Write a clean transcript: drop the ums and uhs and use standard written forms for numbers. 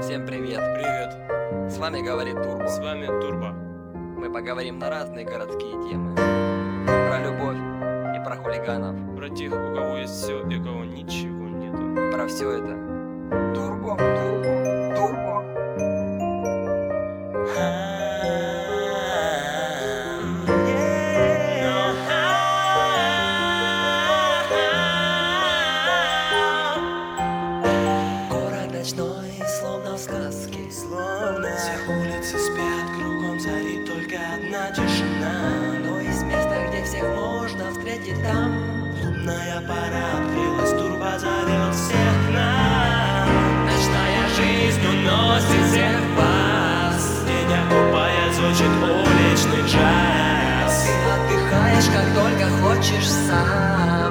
Всем привет! Привет, С вами говорит Турбо. с вами Турбо. Мы поговорим на разные городские темы. Про любовь и про хулиганов. Про тех, у кого есть все и у кого ничего нету. Про все это. Турбо, турбо, турбо. Город ночной, словно в сказке. Все улицы спят, кругом царит только одна тишина. Но из места, где всех можно встретить там. Лунная пора открылась, Турбо зовет всех к нам. Ночная жизнь уносит всех вас. День окупая, звучит уличный джаз. Ты отдыхаешь, как только хочешь сам.